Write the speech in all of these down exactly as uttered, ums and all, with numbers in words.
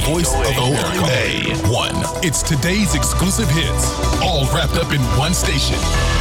voice of America. A one. It's today's exclusive hits, all wrapped up in one station.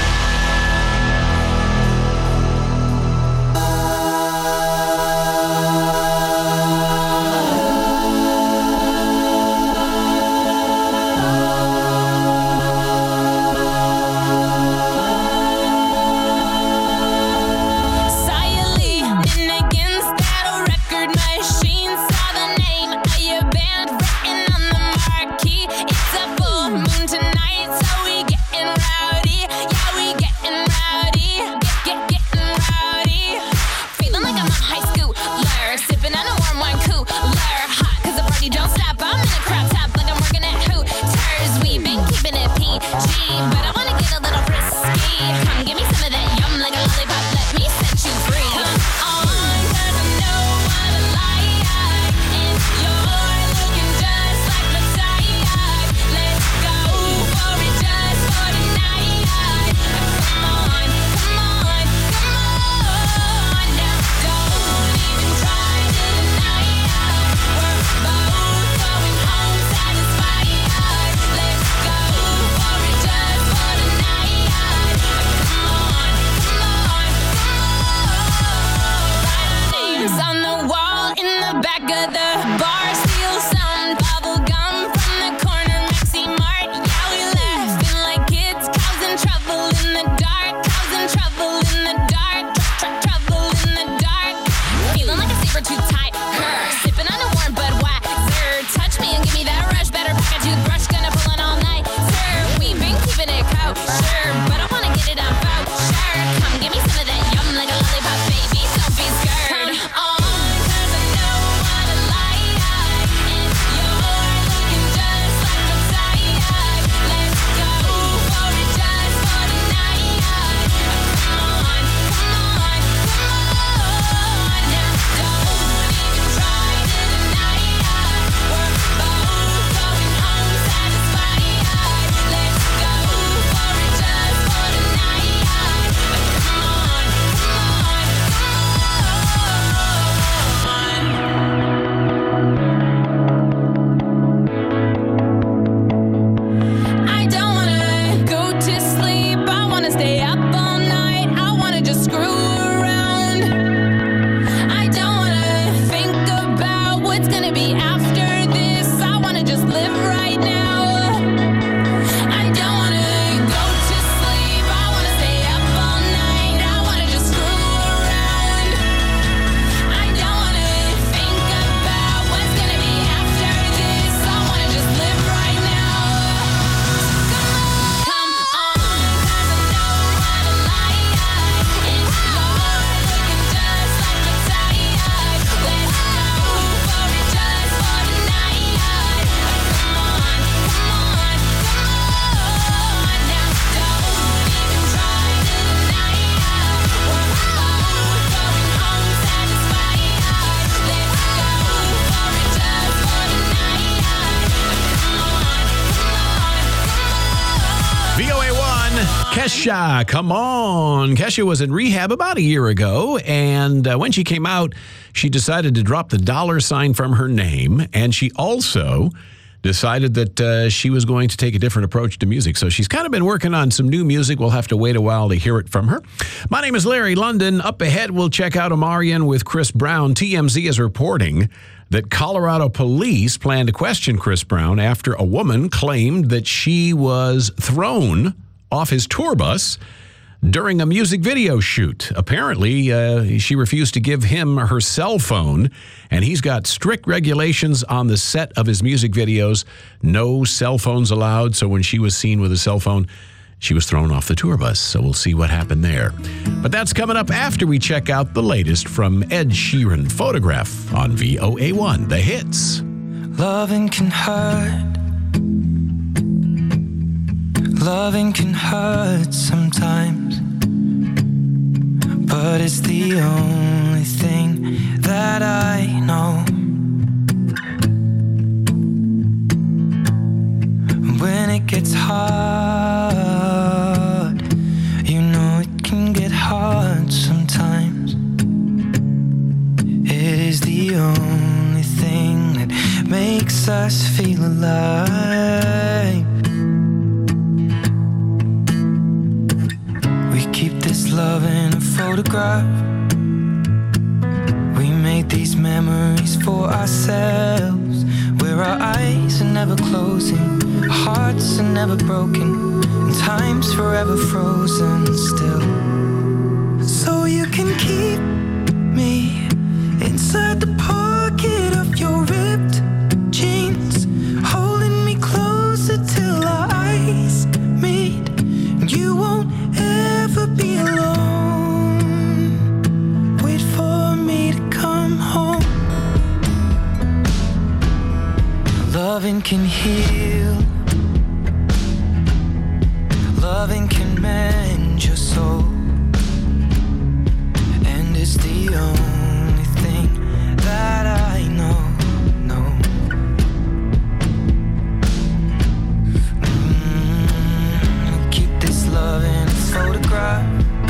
Kesha, come on. Kesha was in rehab about a year ago, and uh, when she came out, she decided to drop the dollar sign from her name, and she also decided that uh, she was going to take a different approach to music. So she's kind of been working on some new music. We'll have to wait a while to hear it from her. My name is Larry London. Up ahead, we'll check out Omarion with Chris Brown. T M Z is reporting that Colorado police plan to question Chris Brown after a woman claimed that she was thrown off his tour bus during a music video shoot. Apparently, uh, she refused to give him her cell phone, and he's got strict regulations on the set of his music videos. No cell phones allowed, so when she was seen with a cell phone, she was thrown off the tour bus. So we'll see what happened there. But that's coming up after we check out the latest from Ed Sheeran. Photograph on V O A one, The Hits. Loving can hurt. Loving can hurt sometimes, but it's the only thing that I know. When it gets hard, you know it can get hard sometimes. It is the only thing that makes us feel alive. We keep this love in a photograph. We made these memories for ourselves, where our eyes are never closing, our hearts are never broken, and time's forever frozen still. So you can keep me inside the pocket of your ripped jeans, holding me closer till our eyes meet. You won't ever be alone. Wait for me to come home. Loving can heal. Loving can mend your soul. And it's the only thing that I know, no. Mm, keep this love in a photograph.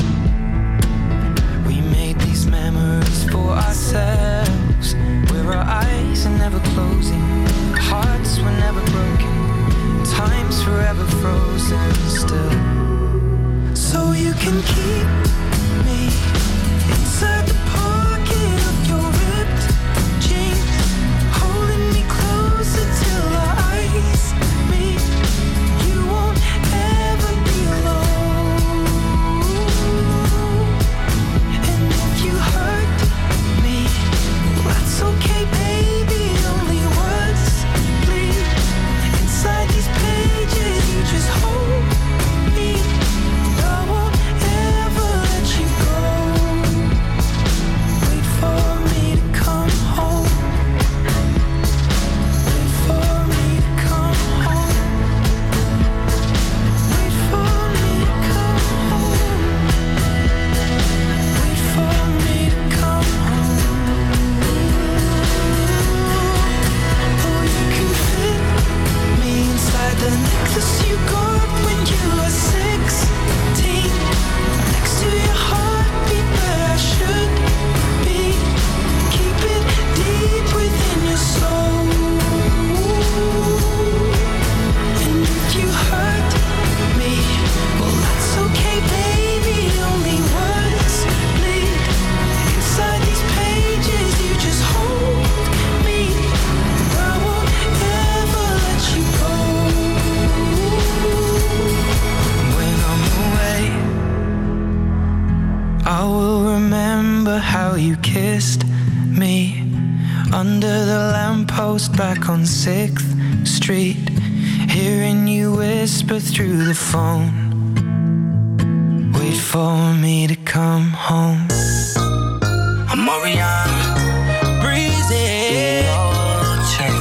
We made these memories for ourselves, where our eyes are never closing, our hearts were never broken, time's forever frozen still. So you can keep me inside the pocket of your ripped jeans, holding me closer till our eyes meet. You won't ever be alone. And if you hurt me, well, that's okay, baby. Only words bleed inside these pages. You just hold me. I won't ever let you go. Wait for me to come home. Wait for me to come home. Wait for me to come home. Wait for me to come home. Oh, you can fit me inside the necklace you got when you were sixteen, next to your heartbeat where I should be. Keep it deep within your soul. And if you hurt me, well, that's okay, baby. Only words bleed inside these pages. You just hold me. I won't ever let you go. When I'm away, I will remember how you kissed me under the lamppost back on sixth Street, hearing you whisper through the phone. Wait for me to come home. I'm Oriana, breezy. Yo, chick.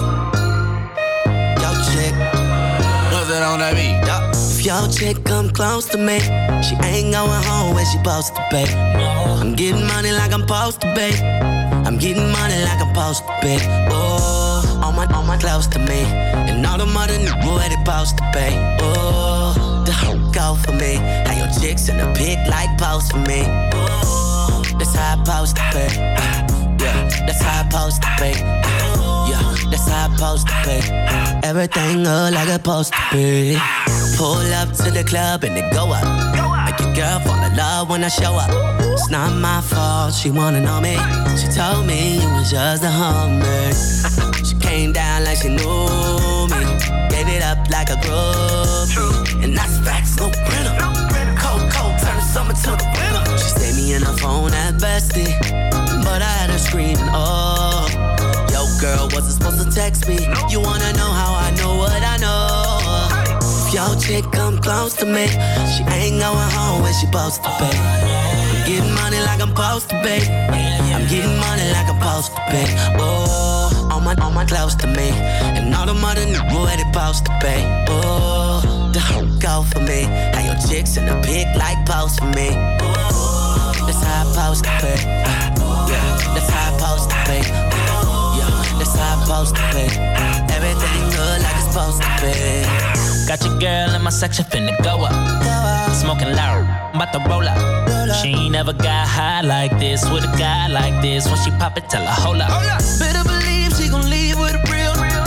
Yo, chick. What's that on that beat? If your chick come close to me, she ain't going home where she supposed to be. I'm getting money like I'm supposed to be. I'm getting money like I'm supposed to be. Oh, all my, all my close to me, and all the mother niggas where they supposed to be. Oh, the hoe go for me. How your chicks in the pic like pose for me. Oh, that's how I supposed to be. Yeah, that's how I supposed to be. Yeah, that's how I supposed to be. Everything look like it's supposed to be. Pull up to the club and it go up. Make your girl fall in love when I show up. It's not my fault, she wanna know me. She told me you was just a homie. She came down like she knew me. Gave it up like a groupie. And that's facts, no printer. Cold, cold, turn the summer to the winter. She saved me in her phone at bestie, but I had her screaming, oh. Yo, girl, wasn't supposed to text me. You wanna know how I know what I know? If your chick come close to me, she ain't going home where she supposed to be. I'm getting money like I'm supposed to be. I'm getting money like I'm supposed to be. Oh, all my, all my close to me, and all the mother niggas where they supposed to be. Oh, the hoe go for me. How your chicks in the pic like pose for me. Oh, that's how I supposed to be. Yeah, that's how I supposed to be. Yeah, that's how I supposed to be. Everything good like it's supposed to be. Got your girl in my section, finna go up. Smoking loud, I'm about to roll up. She ain't never got high like this with a guy like this. When she pop it, tell her hold up. Better believe she gon' leave with a real, real.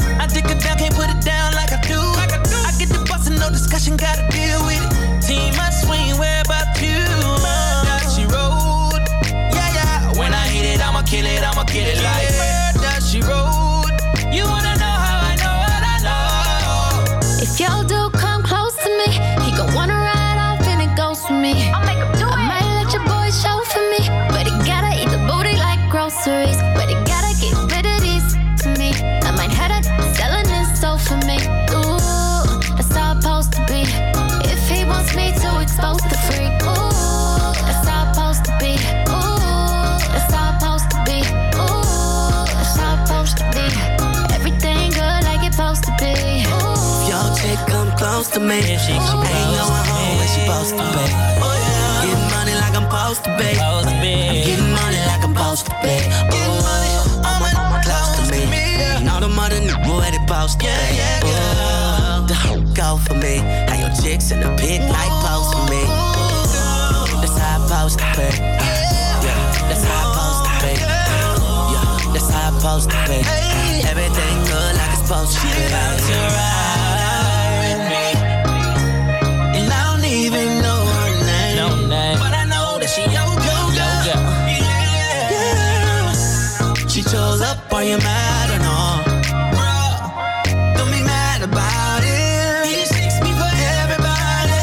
close to me. She ain't going home when she supposed to be. Getting money like I'm supposed to be. I'm getting money like I'm supposed to be. Oh, I'm close to me. And all the mother niggas where they supposed to be. Oh, the hoe go for me. How your chicks in the pit like post for me. That's how I supposed to be. Yeah, that's how I supposed to be. Yeah, that's how I supposed to be. Everything good like it's supposed to be. She about to ride with me. And I don't even know her name. No name. But I know that she yo yo yo. Yeah. Yeah. She chose up, are you mad or no? Bro, don't be mad about it. He just takes me for everybody.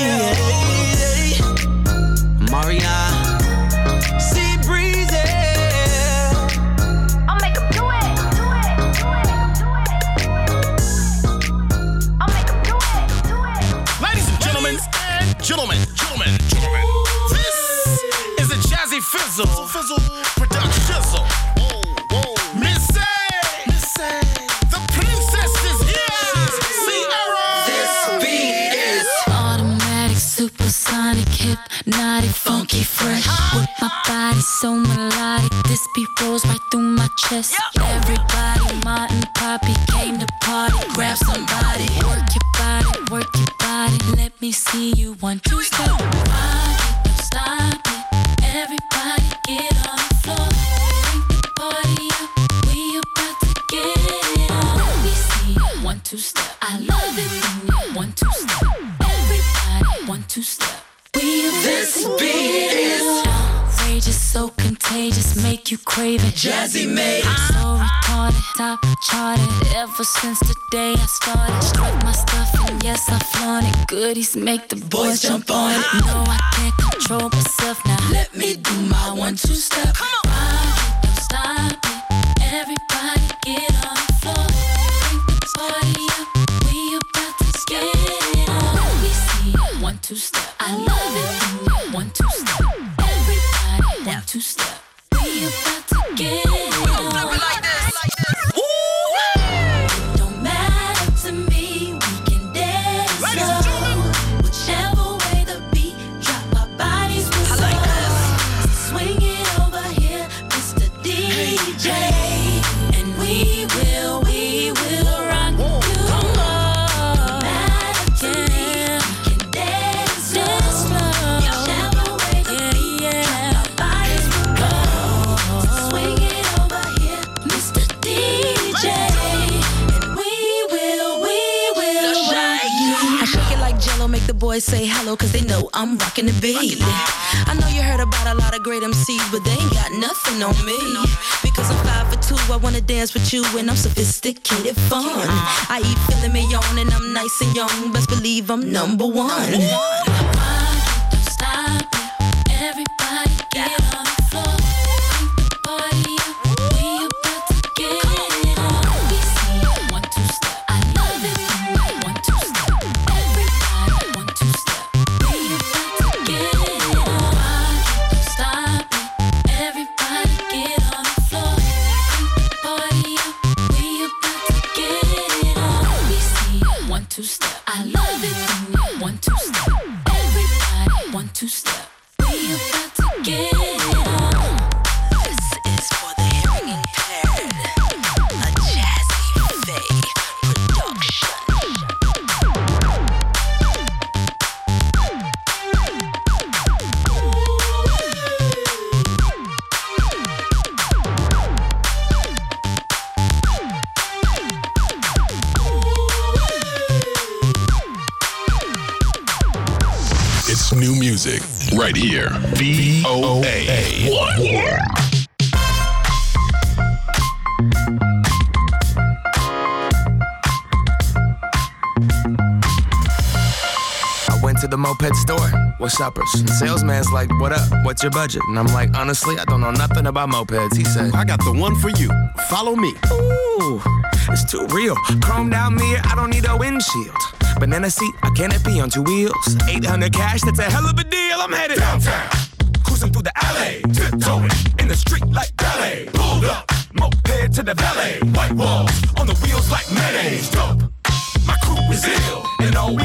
Maria. Sea breezy. I'll make him do it. Do it. Do it. Do it. I'll make him do it. Do it. Ladies and gentlemen, and gentlemen, gentlemen, gentlemen, this is a Jazzy Fizzle, Fizzle production. Whoa, whoa, Missy, Missy, the princess is here. Sierra, This beat is Automatic, supersonic, hypnotic, funky, fresh. With my body so melodic, this beat rolls right through my chest. Everybody, Martin, Poppy came to party. Grab somebody, work your body, work your body. Let me see you one, two, step. Rock it, don't stop it. Everybody get on the floor. Bring the party up, we about to get it on. Let me see you one, two, step. I love it when you one, two, step. Everybody, one, two, step. We about This to beat get it is on. Outrageous, so contagious, make you crave it. Jazzy made. So retarded, top charted. Ever since the day I started, strut my stuff and yes I flaunt it. Goodies make the boys jump on it. No, I can't control myself now. Let me do my one two step. Rock it, don't stop it. Everybody get on the floor. Bring the party up, we about to get it on. Let me see you one two step. I love it when you one two step. Everybody one two step. We about to get it on. like this. It don't matter to me, we can dance slow. Whichever way the beat drop, our bodies will slow. Swing it over here, Mister D J, and we will, we will rock you. Come on, matter to me, we can dance slow. Whichever way the beat drop, our bodies will go. Swing it over here, Mister D J, and we will, we will rock you. I shake it like Jello, make the boys say hello, cause they know I'm rocking the beat. I know you heard about a lot of great M Cs, but they ain't got nothing on me. Because I'm five for two, I wanna dance with you, and I'm sophisticated fun. I eat filet mignon, and I'm nice and young, best believe I'm number one. Rock it, don't stop it. Everybody get on the floor. Bring the party up, we about to get it on. We see you one two step. I love it when you one two step. Everybody one two step. We about to get it on. Rock it, don't stop it. Everybody get on the floor. Bring the party up, we about to get it on. We see you one two step. I love it when you one two step. Everybody one two step. We about to get it on. This is for the hearing impaired. A Jazzy Faye production. It's new music right here. V O A one. I went to the moped store. What's shoppers? The salesman's like, what up? What's your budget? And I'm like, honestly, I don't know nothing about mopeds. He said, I got the one for you. Follow me. ooh, it's too real. Chromed out mirror, I don't need a windshield. Banana seat, a canopy on two wheels. eight hundred cash, that's a hell of a deal. I'm headed downtown, cruising through the alley, tiptoeing in the street like ballet. Pulled up, moped to the valet. White walls on the wheels like mayonnaise. Dope, my crew is ill and always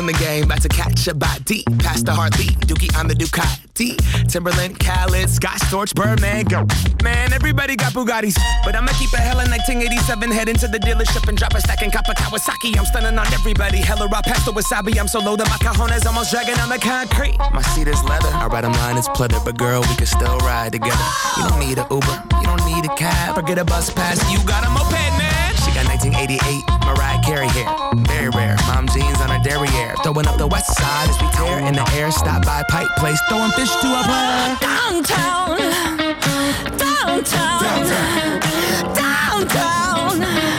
in the game, about to catch a body. Past the heartbeat, Dookie on the Ducati. Timberland, Khaled, Scott Storch, Birdman, go. Man, everybody got Bugattis. But I'ma keep a hella nineteen eighty-seven, head into the dealership and drop a stack in Copper Kawasaki. I'm stunning on everybody, hella raw pasta wasabi. I'm so low that my cajones almost dragging on the concrete. My seat is leather, I ride 'em line is pleather. But girl, we can still ride together. You don't need a Uber, you don't need a cab, or get a bus pass, you got a moped, man. She got nineteen eighty-eight Mariah Carey hair, very rare. Mom jeans on her derriere, throwing up the west side as we tear in the air. Stop by Pike Place, throwing fish to a player. Downtown, downtown, downtown, downtown,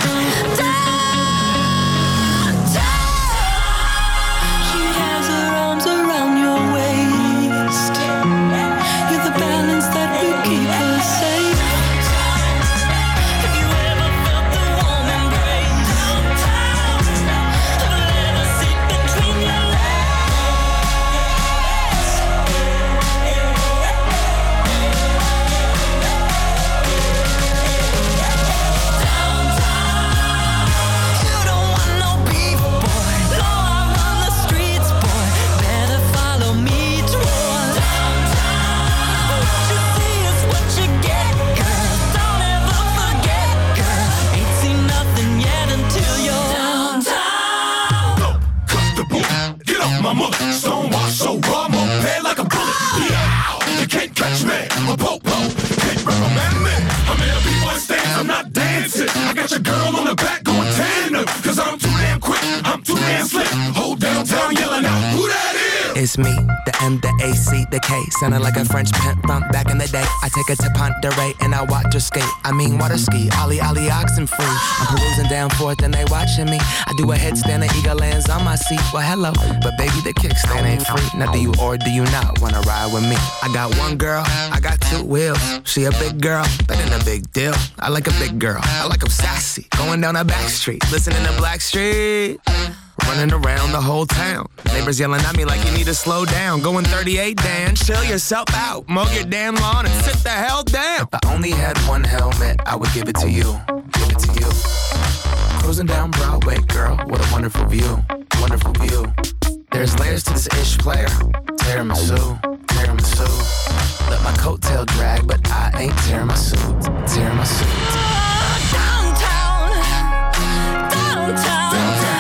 downtown. She has her arms around your waist. You're the balance that will keep her safe. Have you ever felt the warm embrace? Have you ever seen between your my mother, stonewall, so raw, I'm on bed like a bullet. Yeah, you can't catch me, I'm a popo, can't recommend me. I'm in a B-boy stance, I'm not dancing. I got your girl on the back going tandem, cause I'm too damn quick, I'm too damn slick. Whole downtown yelling out, who that is? It's me, the M, the A, C, the K. Sounding like a French pimp bump back in the day. I take her to Ponderay and I watch her skate. I mean water ski, ollie ollie oxen free. I'm perusing down forth and they watching me. I do a headstand and eagle lands on my seat. Well hello, but baby the kickstand ain't free. Now do you or do you not wanna ride with me? I got one girl, I got two wheels. She a big girl, that ain't a big deal. I like a big girl, I like 'em sassy. Going down a back street, listening to Blackstreet. Running around the whole town. Neighbors yelling at me like you need to slow down. Going thirty-eight, Dan, chill yourself out. Mow your damn lawn and sit the hell down. If I only had one helmet, I would give it to you. Give it to you. Cruising down Broadway, girl, what a wonderful view. Wonderful view. There's layers to this ish player. Tiramisu, tiramisu. Let my coattail drag, but I ain't tearing my suit. Tearing my suit. Downtown, downtown, downtown.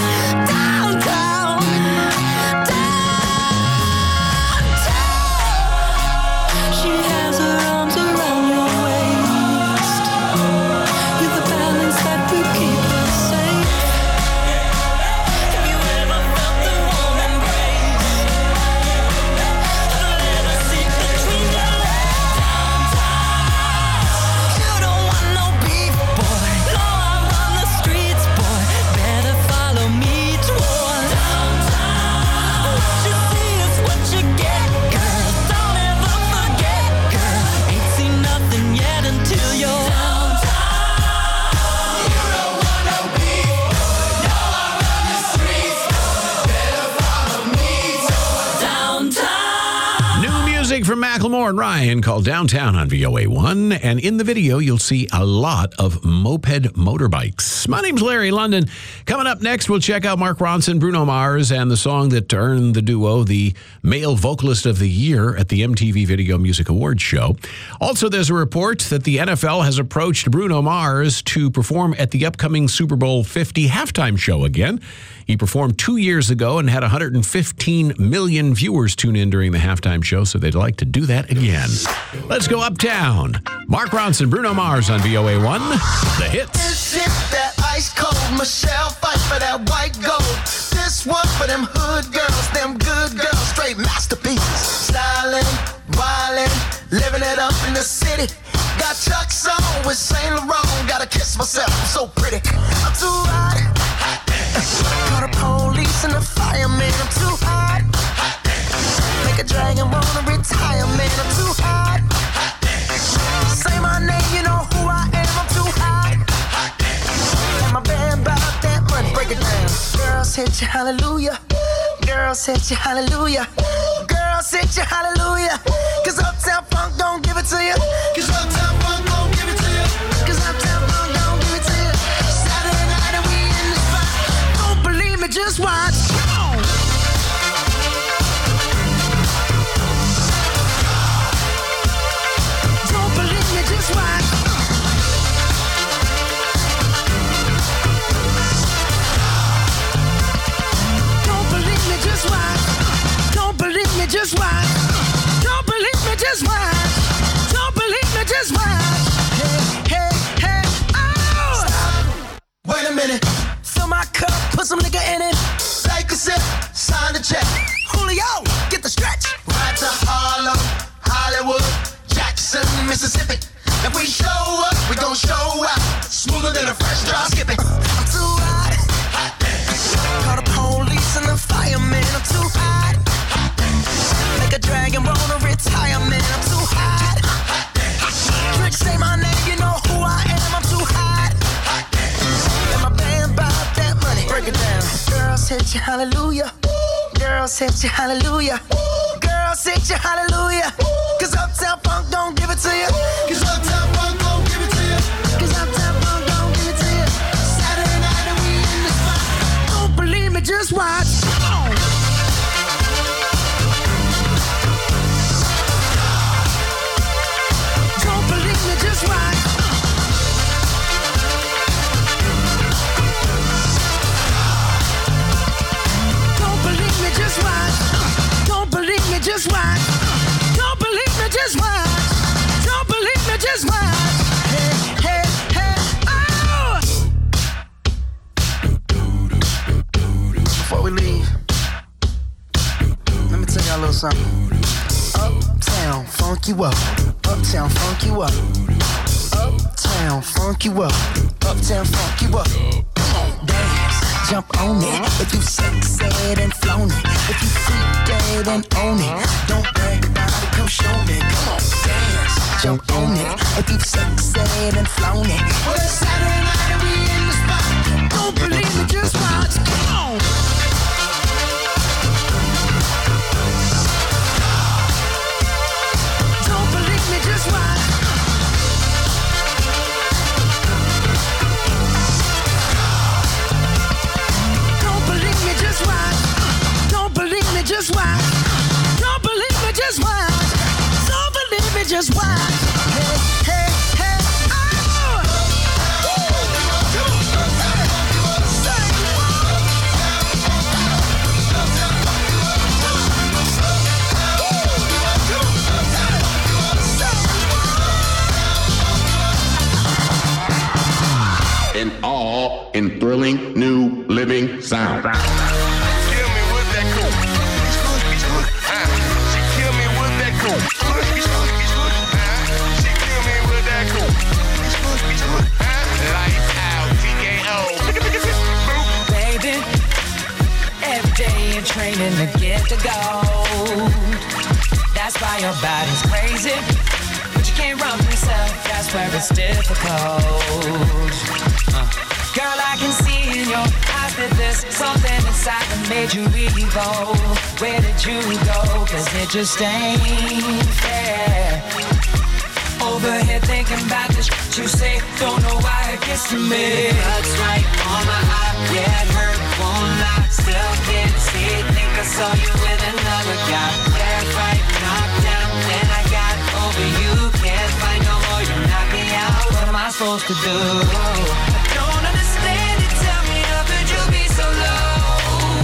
From Macklemore and Ryan called Downtown on V O A one. And in the video, you'll see a lot of moped motorbikes. My name's Larry London. Coming up next, we'll check out Mark Ronson, Bruno Mars, and the song that earned the duo the Male Vocalist of the Year at the M T V Video Music Awards show. Also, there's a report that the N F L has approached Bruno Mars to perform at the upcoming Super Bowl fifty halftime show again. He performed two years ago and had one hundred fifteen million viewers tune in during the halftime show, so they'd like to do that again. Let's go uptown. Mark Ronson, Bruno Mars on V O A one. The hits. This hit that ice cold. Michelle fight for that white gold. This one for them hood girls, them good girls, straight masterpieces. Styling, wildin', living it up in the city. Got Chuck's on with Saint Laurent. Gotta kiss myself, I'm so pretty. I'm too hot. Call the police and the fireman. I'm too hot. Make a dragon wanna retire, man. I'm too hot. Say my name, you know who I am. I'm too hot. And my band bought that money. Break it down. Girls hit you, hallelujah. Girls hit you, hallelujah. Girls hit you, hallelujah. Cause Uptown Funk don't give it to you. Cause Uptown Funk don't give it to you. Cause Uptown Funk don't give it to you. Saturday night and we in the spot. Don't believe me, just watch. Come on. Girls hit you hallelujah. Girls hit you hallelujah. Girls hit you hallelujah. Cause Uptown Funk don't give it to you. Cause Uptown Funk don't give it to you. Cause Uptown Funk don't give it to you. Saturday night and we in the spot. Don't believe me, just watch. Come on. Don't believe me, just watch. Don't believe me, just watch. Don't believe me, just watch. Don't believe me, just watch. Don't believe me, just watch. Hey, hey, hey, oh! Before we leave, let me tell y'all a little something. Uptown, funk you up. Uptown, funk you up. Uptown, funk you up. Uptown, funk you up. Come on, dance, jump on it. If you sexed and flown it. If you freak dead and own it. Don't brag about it, come show me. Come on, dance, jump on it. If you sexed and flown it. Well, it's Saturday night and we in the spot. Don't believe me, just watch. Come on. Don't believe me, just watch. Don't believe me, just watch. Don't believe me, just watch. Don't believe me, just watch. Don't believe me, just watch. Hey, hey, hey, oh! And all in thrilling new living sound. Kill me with that cool. Uh, she kill me with that cool. Uh, she kill me with that cool. Uh, lights out, T K O. Baby, every day you're training to get the gold. That's why your body's crazy. But you can't run from yourself, that's where it's difficult. Uh. Girl, I can see in your eyes that there's something inside that made you evolve. Where did you go? Cause it just ain't fair. Over here thinking about the shit you say. Don't know why it gets to me. Blood's right on my eye. Yeah, it hurt, won't lie. Still can't see it. Think I saw you with another guy. Yeah, right, knocked down. Then I got over you. Can't fight no more. You knock me out. What am I supposed to do? I don't understand it. Tell me, how could you be so low?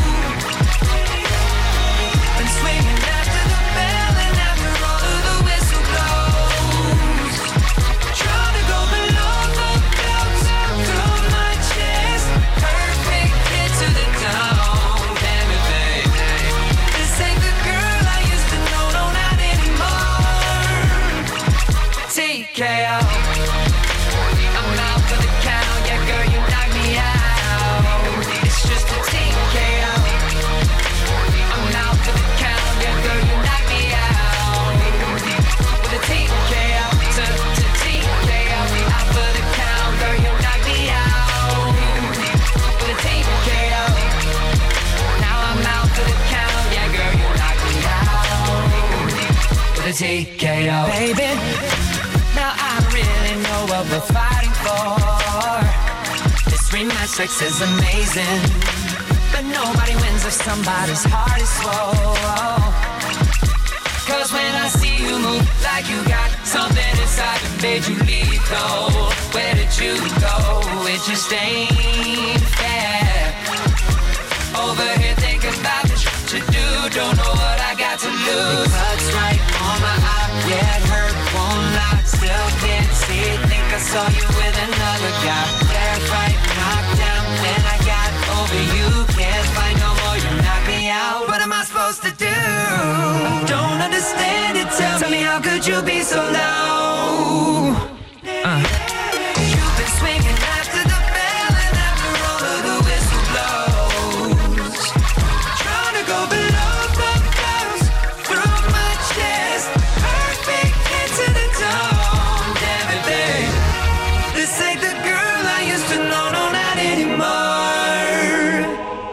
Been swinging after the bell and after all of the whistle blows. Trying to go below the belt through my chest. Perfect hit to the dome. Damn it, baby. This ain't the girl I used to know. No, not anymore. T K O. I'm out for the count. Yeah, girl, you knock me out. It's just a T K O. I'm out for the count. Yeah, girl, you knock me out. With a T K O to, to T K O. Out for the count. Girl, you knock me out. With a T K O. Now I'm out for the count. Yeah, girl, you knock me out. With a T K O. Baby, now I really know what we're fighting for. This rematch sex is amazing, but nobody wins if somebody's heart is slow. Cause when I see you move like you got something inside that made you lethal. Where did you go? It just ain't fair. Over here thinking about the shit you do. Don't know what I got to lose. The blood's right on my eye. Yeah, it hurt, won't lie. Still can't see it. Think I saw you with another guy. Yeah, right, knocked down. Then I got over you. Can't fight no more. You knock me out. What am I supposed to do? I don't understand it. Tell, Tell me, how could you be so low? Uh. You've been swinging after the bell and after all of the whistle blows. Trying to go below the bells through my chest. Perfect hit to the dome. Damn it, babe. This ain't the girl I used to know. No, not anymore. T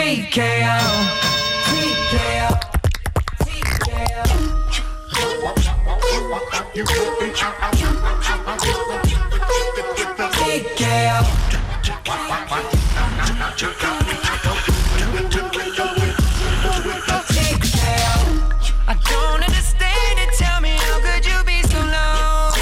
T K O. T K O. I don't understand it. Tell me, how could you be so low?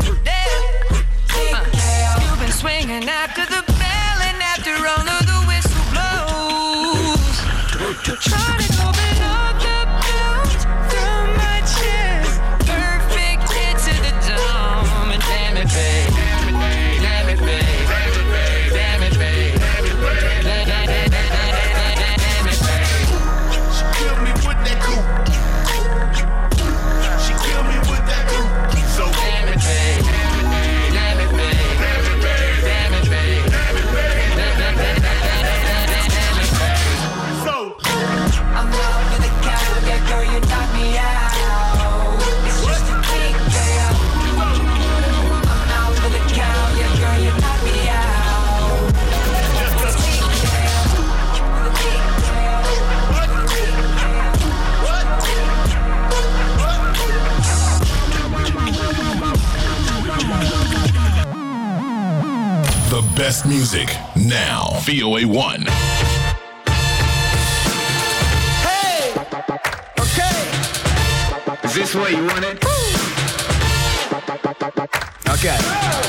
Uh, you've been swinging after the bell and after all of the whistle blows. Trying to go below the belt through my chest. Perfect hit to the dome. And damn it, babe. Damn it, babe. Damn it, babe. Damn it, babe. She killed me with that coupe. She killed me with that coupe. So damn it, babe. Damn it, babe. Damn it, babe. Damn it, babe. Damn it, babe. Damn it, babe. So I'm out for the count, yeah, girl, you knock me out. It's just a T K O. I'm out for the count, yeah, girl, you knock me out. It's a T K O. T K The best music now. V O A one. Hey! Okay. Is this what you wanted? Okay.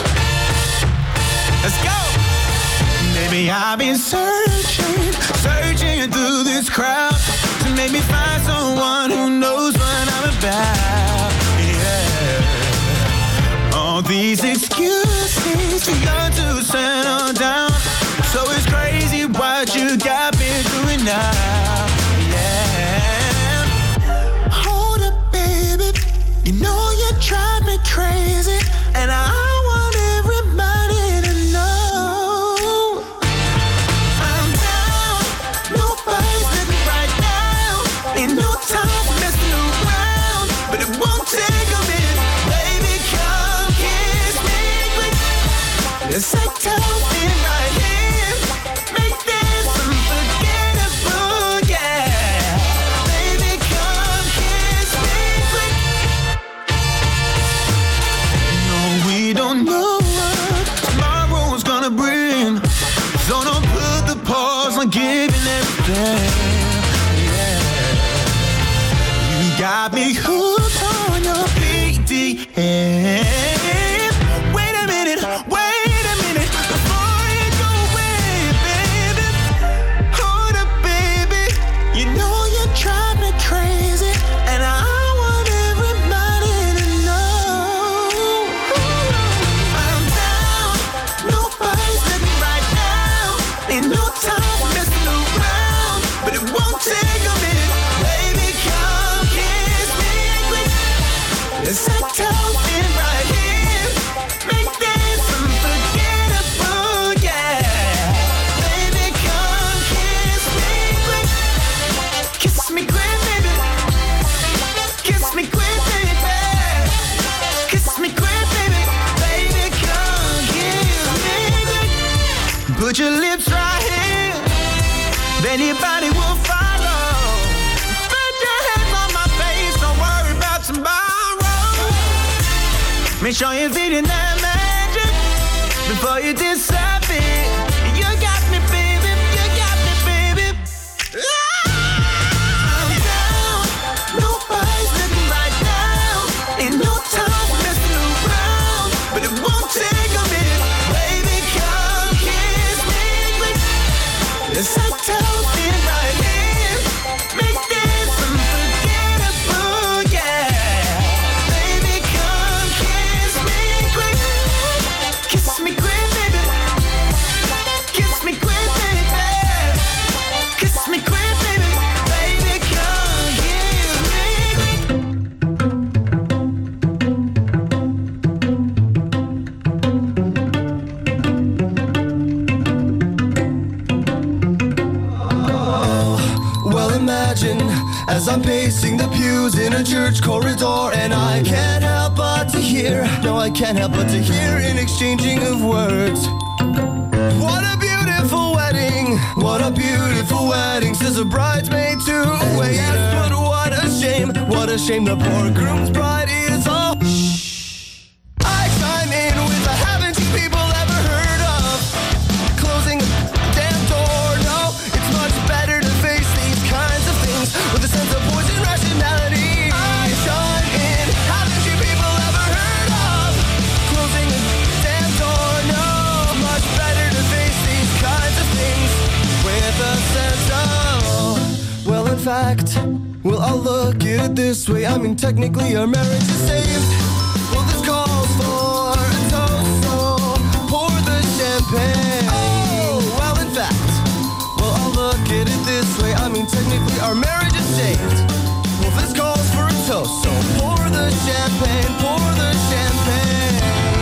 Let's go. Maybe I've been searching, searching through this crowd to make me find someone who knows what I'm about. Yeah. All these excuses too young to settle down. So it's crazy what you got me doing now. Yeah. Hold up, baby. You know you drive me crazy, and I want everybody to know I'm down. Nobody's living right now. Ain't no time for messing around, but it won't take a minute. Baby, come kiss me quick. It's like something right here. Make this unforgettable, yeah. Baby, come kiss me quick. No, we don't know what tomorrow's gonna bring, so don't put the pause on giving everything. Yeah, you got me hooked on your P D M. Wait a minute, wait a minute before you go away, baby. Hold up, baby. You know you drive me crazy, and I want everybody to know I'm down. Nobody's living right now. Ain't no time for messing around, but it won't take a minute. Baby, come kiss me quick. It's like something right here. Make this unforgettable, yeah. Baby, come kiss me quick. Kiss me quick, baby. Kiss me quick, baby. Kiss me quick, baby. Baby, come kiss me quick. Put your lips right here, then your body will follow. Put your hands on my face, don't worry about tomorrow. Make sure you're feeling that magic before you disappear. You got me, baby, you got me, baby. I'm down. Nobody's living right now. Ain't no time for messing around, but it won't take a minute. Baby, come kiss me quick. It's like something right here. Make this unforgettable, yeah. Baby, come kiss me quick. Kiss me quick, baby. Kiss me quick, baby. Kiss me quick, baby. Baby, come kiss me Well, imagine as I'm pacing the pews in a church corridor, and I can't help but to hear, no, I can't help but to hear an exchanging of words. What a beautiful wedding. What a beautiful wedding, says a bridesmaid to a waiter. Yes, but what a shame, what a shame the poor groom's bride is all. I chime in with a haven't you people ever heard of closing a damn door? No, it's much better to face these kinds of things with a sense of poison rationality. I chime in, haven't you people ever heard of closing a damn door? No, much better to face these kinds of things with a sense of, well, in fact, well, I'll look at it this way. I mean, technically our marriage is saved. Well, this calls for a toast, so pour the champagne. Oh, well, in fact, well, I'll look at it this way. I mean, technically our marriage is saved. Well, this calls for a toast, so pour the champagne, pour the champagne.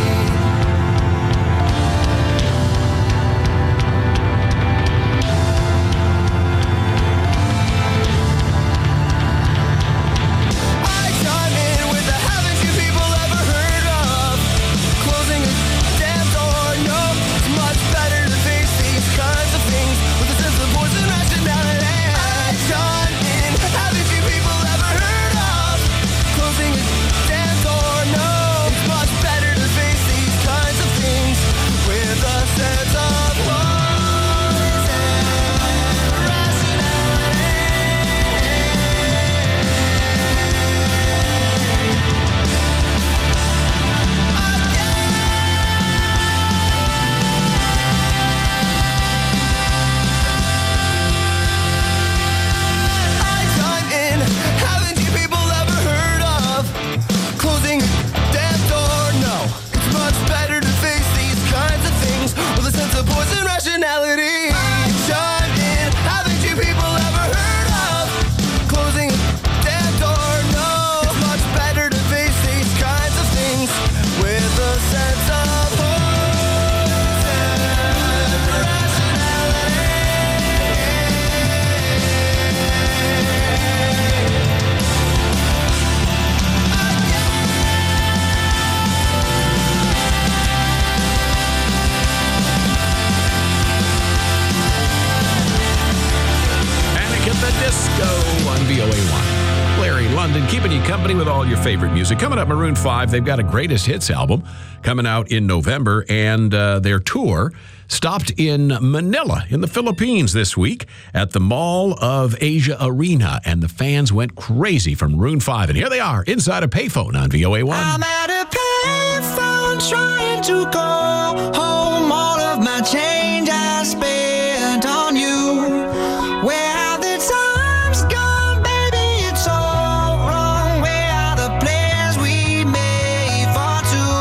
With all your favorite music. Coming up, Maroon five, they've got a greatest hits album coming out in November, and uh, their tour stopped in Manila in the Philippines this week at the Mall of Asia Arena, and the fans went crazy from Maroon five. And here they are inside a payphone on V O A one. I'm at a payphone trying to go home. All of my change I spent on you. Where have the times gone, baby? It's all wrong. Where are the plans we made for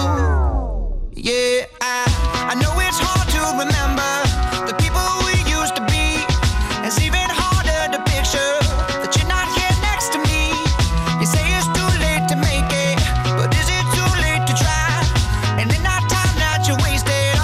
two? Yeah, I, I know it's hard to remember the people we used to be. It's even harder to picture that you're not here next to me. You say it's too late to make it, but is it too late to try? And in that time that you wasted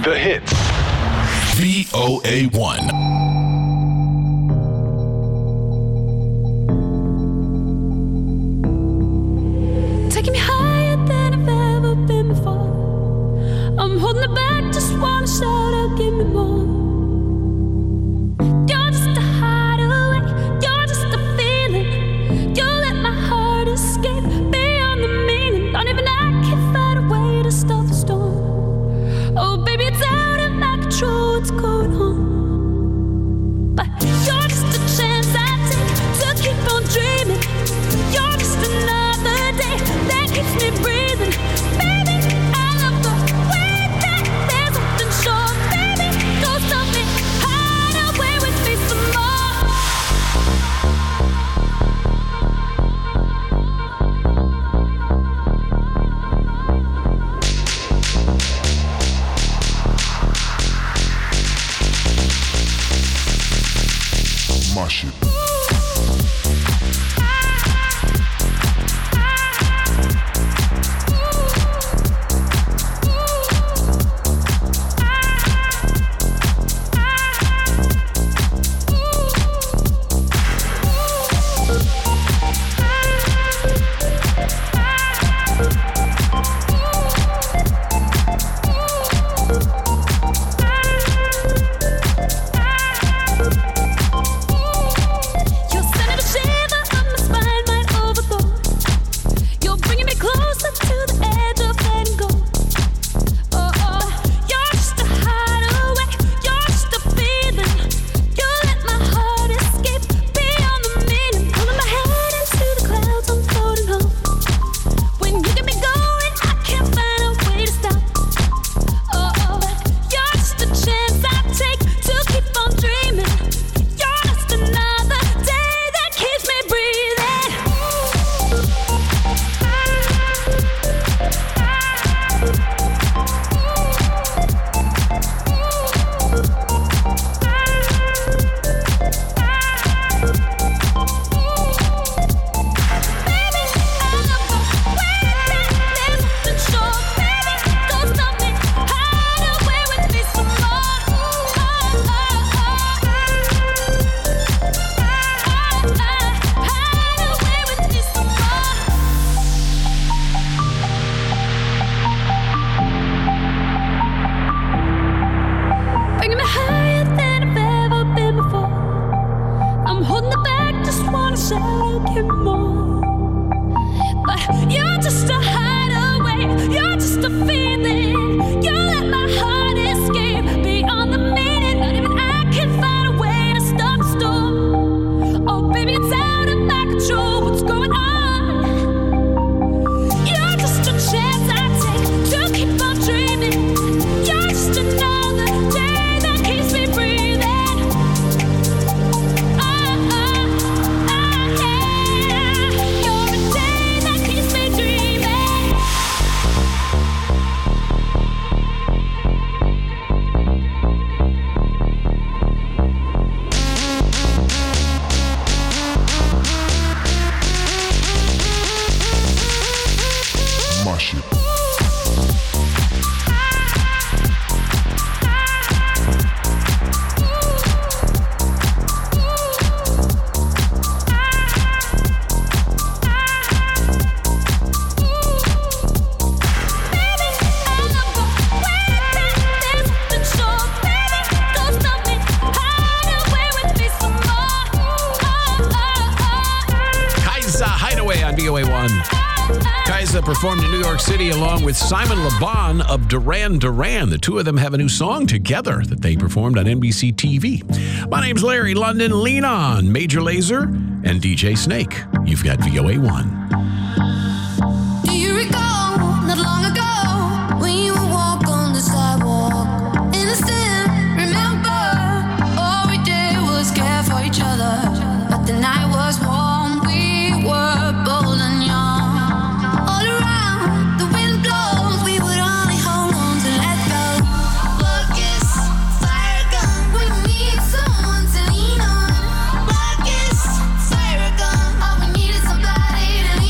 the hits. V O A one. Taking me higher than I've ever been before. I'm holding it back, just wanna shout out, give me more. You're just a hideaway, you're just a feeling. You let my heart escape beyond the meaning. Don't even I can find a way to stop the storm. Oh baby, it's out of my control, what's going on? But you're just a chance I take to keep on dreaming. You're just another day that keeps me breathing. Baby, I love the way that there's something sure. Baby, don't stop me, hide away with me some more. My shit. You're sending a shiver up my spine, might overflow. You're bringing me closer to the edge of letting go. Oh, oh, you're just a hideaway, you're just a feeling. You let my heart escape beyond the meaning. Pulling my head into the clouds, I'm floating home. When you get me going, I can't find a way to stop. Oh, oh, you're just a chance I take to keep on dreaming. You're just another day that keeps me breathing. Baby, I love the way that there's something sure. Baby, don't stop me, hide away with me some more. Oh, oh, oh. Hide away with me some more. Bringing me higher than I've ever been before. I'm holding it back, just wanna shout out, give me more. But you're just a hideaway, you're just a feeling. You let my heart escape beyond the meaning. Not even I can find a way to stop the storm. Oh baby, it's out of my control, what's going on? You're just a chance I take to keep on dreaming. You're just another day that keeps me breathing. Oh, oh, oh, yeah. You're a day that keeps me dreaming. My shit. Kaisa Hideaway on V O A one. Kaisa performed in New York City along with Simon Le Bon of Duran Duran. The two of them have a new song together that they performed on N B C T V. My name's Larry London. Lean On, Major Lazer, and D J Snake. You've got V O A one. Do you recall not long ago when you would walk on the sidewalk? Innocent, remember, all we did was care for each other. But the night was warm, we were bold and young. All around, the wind blows, we would only hold on to let go. Focus, fire gun, we need someone to lean on. Focus, fire gun, all we need is somebody to lean on.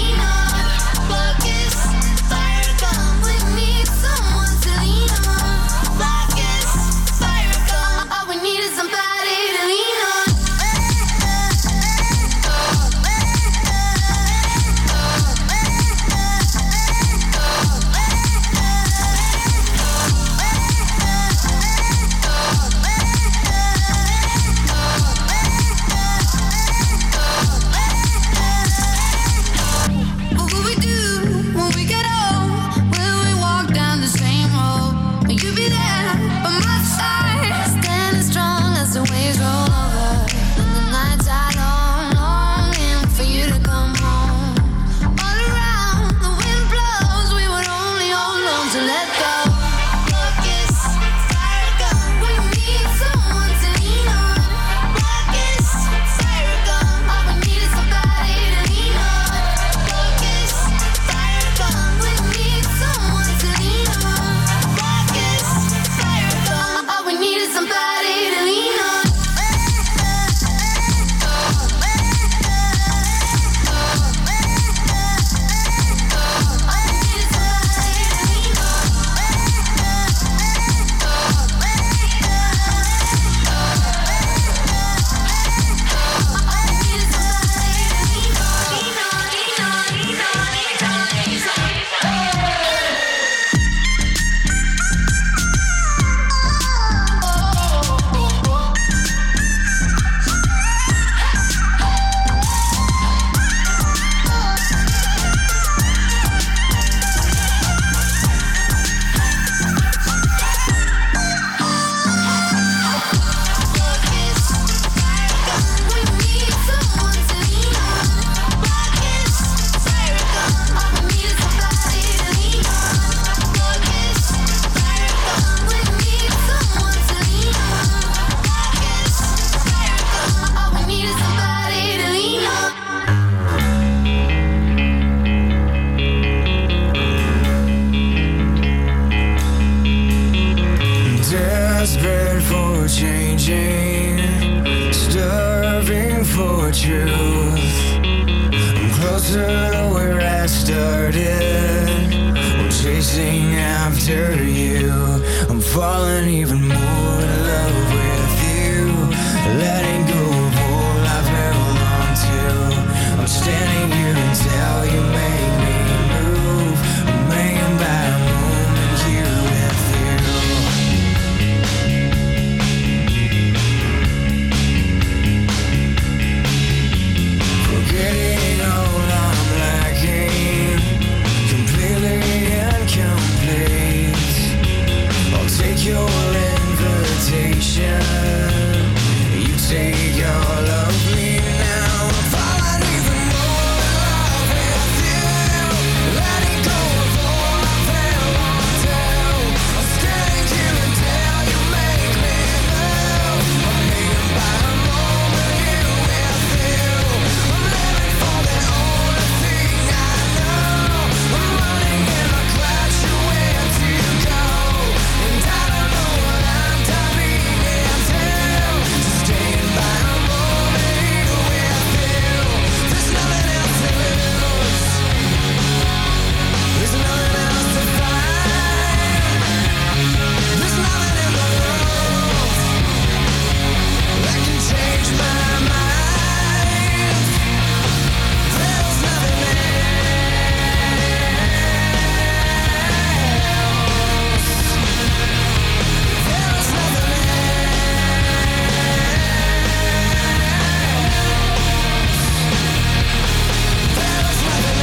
let go. Focus, fire gone. When you need someone to lean on. Focus, fire gone. All we need is somebody to lean on. Focus, fire gone. When you need someone to lean on. Focus, fire gone. All we need is somebody to lean on. Desperate for changing, starving for truth. I'm closer to where I started. I'm chasing after you. I'm falling even more in love with you. Letting go of all I've held on to. I'm standing here until you make me move. I'm hanging by a moment here with you. Forgetting all I'm lacking, completely incomplete. I'll take your invitation. You take all of me now. I'm falling even more in love with you. Letting go of all I've held on to. I'm standing here until you make me move. I'm hanging by a moment here with you. I'm living for the only thing I know. I'm running and I crash you where to go. And I don't know what I'm diving into. Just staying by a moment here with you. There's nothing else to lose. There's nothing else to find. There's nothing in the world that can change my mind. There's nothing else. There's nothing else. There's nothing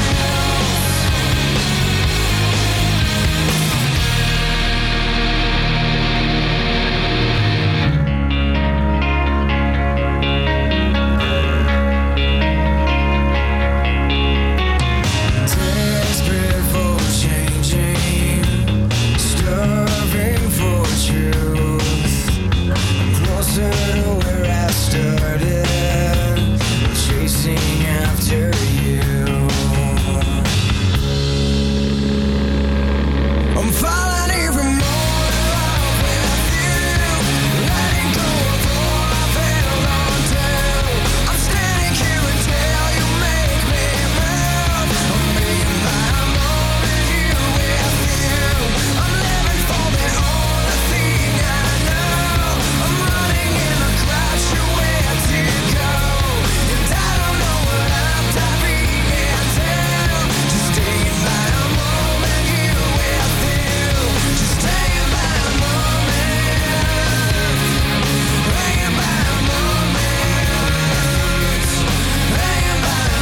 Desperate for changing, starving for truth. I'm closer to where I started, chasing after you. I'm falling even more in love with you. Letting go of all I've held on to. I'm standing here until you make me move. I'm hanging by a moment here with you. I'm living for the only thing I know. I'm running and I crash you where to go. And I don't know what I'm diving into. Just staying by a moment here with you. Just staying by a moment. Hanging by a moment. Hanging by a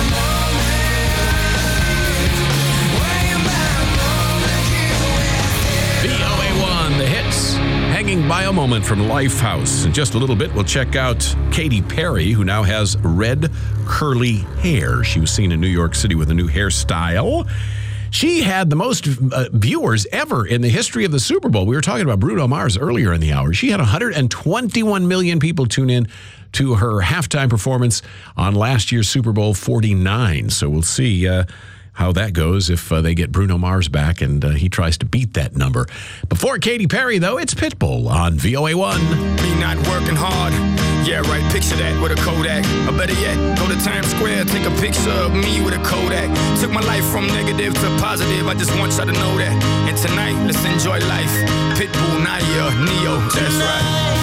moment. Hanging by a moment here with you. V O A one, the hits. Hanging by a moment from Lifehouse. In just a little bit, we'll check out Katy Perry, who now has red curly hair. She was seen in New York City with a new hairstyle. She had the most uh, viewers ever in the history of the Super Bowl. We were talking about Bruno Mars earlier in the hour. She had one hundred twenty-one million people tune in to her halftime performance on last year's Super Bowl forty-nine. So we'll see uh, how that goes if uh, they get Bruno Mars back and uh, he tries to beat that number. Before Katy Perry, though, it's Pitbull on V O A one. Me not working hard. Yeah, right, picture that with a Kodak. Or better yet, go to Times Square, take a picture of me with a Kodak. Took my life from negative to positive, I just want y'all to know that. And tonight, let's enjoy life. Pitbull, Naya, Neo, that's right.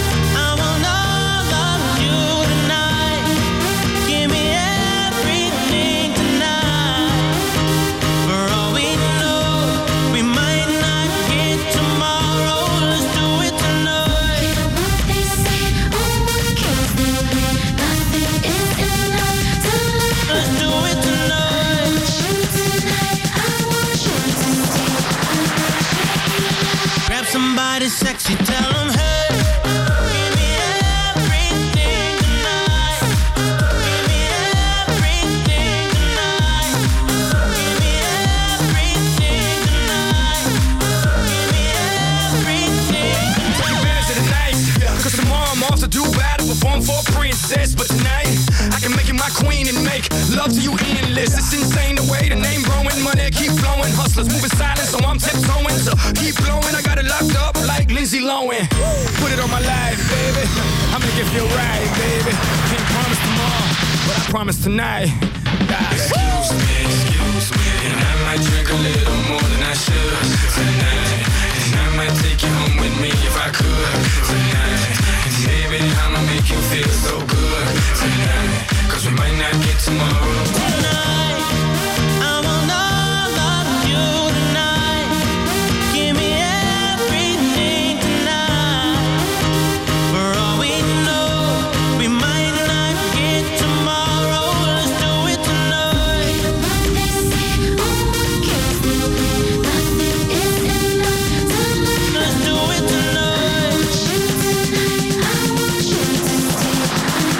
Somebody sexy, tell them, hey, give me everything tonight. Give me everything tonight. Give me everything tonight. Give me everything. Take advantage of the night, cause tomorrow I'm off to do battle, perform for a princess. But tonight, I can make you my queen and make love to you endless. It's insane the way the name growing, money keep flowing. Hustlers moving silent, so I'm tiptoeing. So keep blowing, I got it locked up like Lindsay Lohan. Put it on my life, baby. I make it feel right, baby. Can't promise tomorrow, but I promise tonight. Excuse me, excuse me, and I might drink a little more than I should tonight. And I might take you home with me if I could tonight. And baby, I'ma make you feel so good tonight. Cause we might not get tomorrow. Tonight, I want all of you tonight. Give me everything tonight. For all we know, we might not get tomorrow. Let's do it tonight. What they say, oh my kids, nothing is enough tonight. Let's do it tonight. I want you tonight.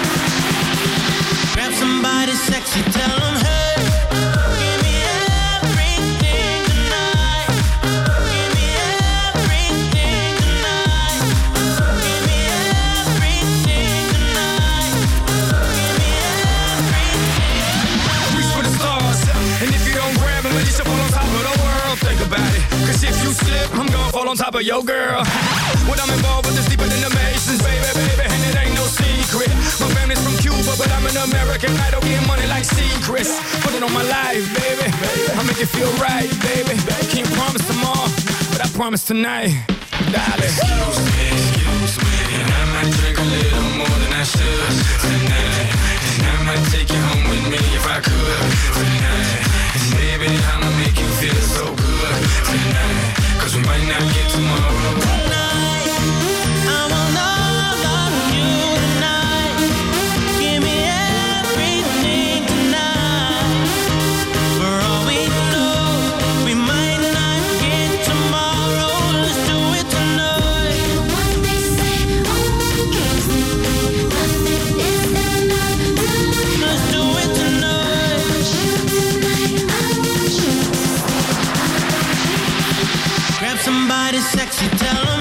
Grab somebody sexy, tell them, hey, give me everything tonight. Give me everything tonight. Give me everything tonight. Give me everything. Reach for the stars, and if you don't grab them, let you fall on top of the world. Think about it, cause if you slip, I'm gonna fall on top of your girl. What I'm involved with is deeper than the Masons, baby, baby, and it ain't no secret. My family's from Cuba, but I'm an American idol, getting money like secrets. Put it on my life, baby, I make it feel right, baby. Can't promise tomorrow, but I promise tonight, darling. Excuse me, excuse me, and I might drink a little more than I should tonight. And I might take you home with me if I could tonight. And baby, I'ma make you feel so good tonight. Cause we might not get tomorrow. Tonight, I want all of you tonight. Give me everything tonight. For all we know, we might not get tomorrow. Let's do it tonight. What they say, oh my kids, nothing is enough tonight. Let's do it tonight. I want you tonight. I want you. Grab somebody sexy, tell them.